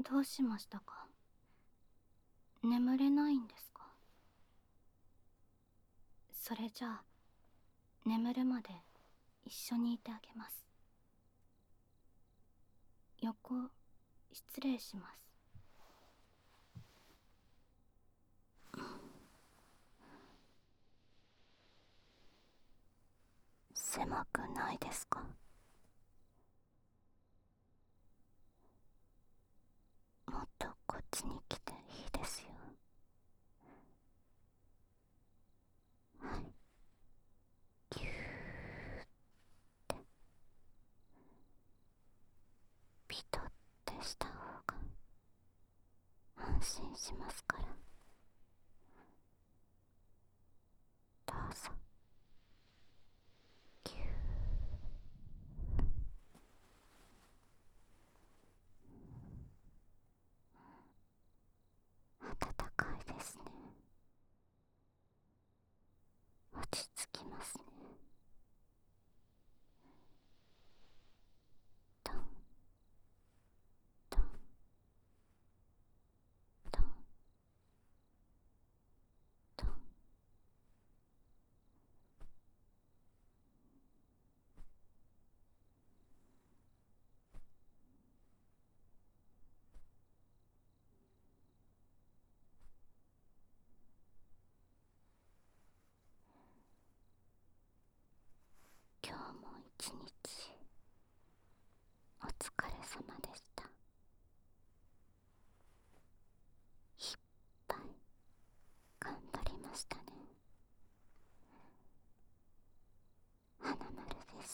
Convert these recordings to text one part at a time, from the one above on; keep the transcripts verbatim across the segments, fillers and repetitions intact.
どうしましたか？眠れないんですか？それじゃあ眠るまで一緒にいてあげます。横失礼します。狭くないですか？もっとこっちに来ていいですよ。はい、ぎゅーってピトってした方が安心しますから。どうぞ。ぎゅー、暖かいですね。落ち着きますね。トントントントン。今日も一日お疲れ様でした。いっぱい頑張りましたね。花丸です。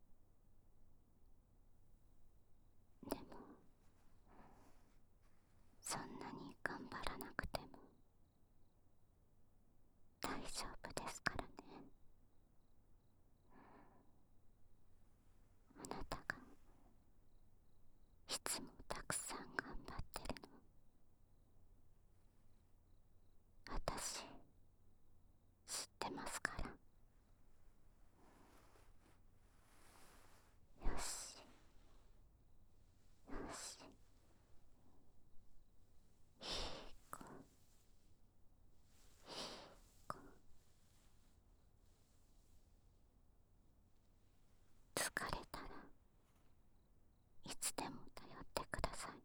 でもそんなに頑張らなくても大丈夫ですからね。あなたがいつもたくさん頑張ってるの私知ってますから。よしよし、いい子いい子。疲れたらいつでも頼ってください。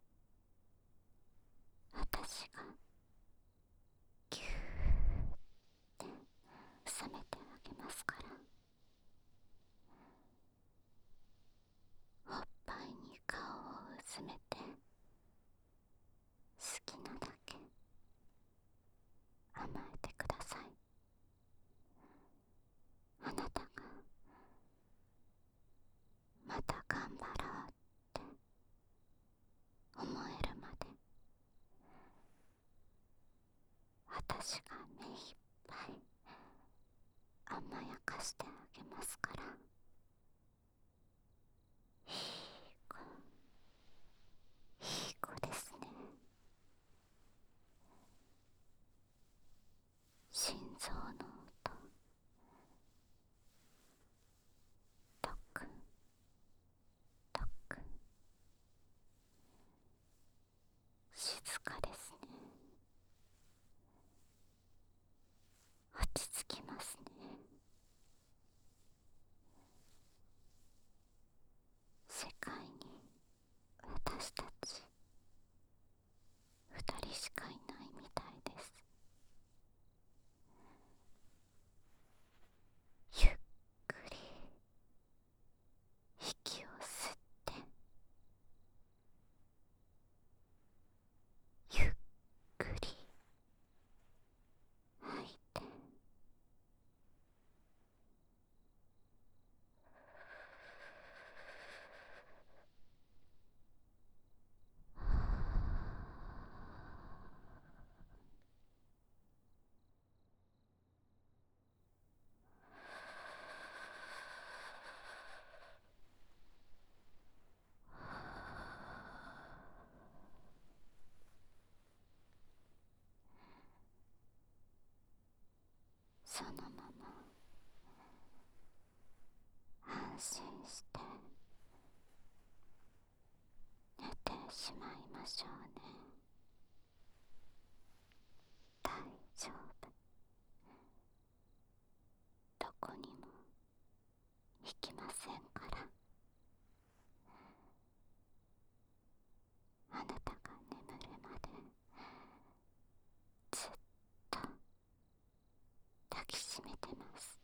私がぎゅーって収めてあげますから。おっぱいに顔をうずめて好きなだけ甘えてください。あなたがまた頑張ろうって思えるまで私が目いっぱい甘やかしてあげますから。いい子いい子ですね。心臓の音トクントクン、静かですね。落ち着きますね。世界に私たち二人しかいないみたいです。ゆっくり息を吸ってゆっくり吐いて。そのまま安心して寝てしまいまましょうね。大丈夫。どこにも行きませんから。あなたが眠るまでずっと抱きしめてます。